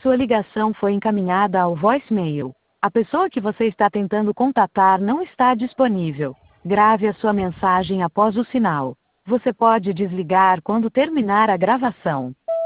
Sua ligação foi encaminhada ao voicemail. A pessoa que você está tentando contatar não está disponível. Grave a sua mensagem após o sinal. Você pode desligar quando terminar a gravação.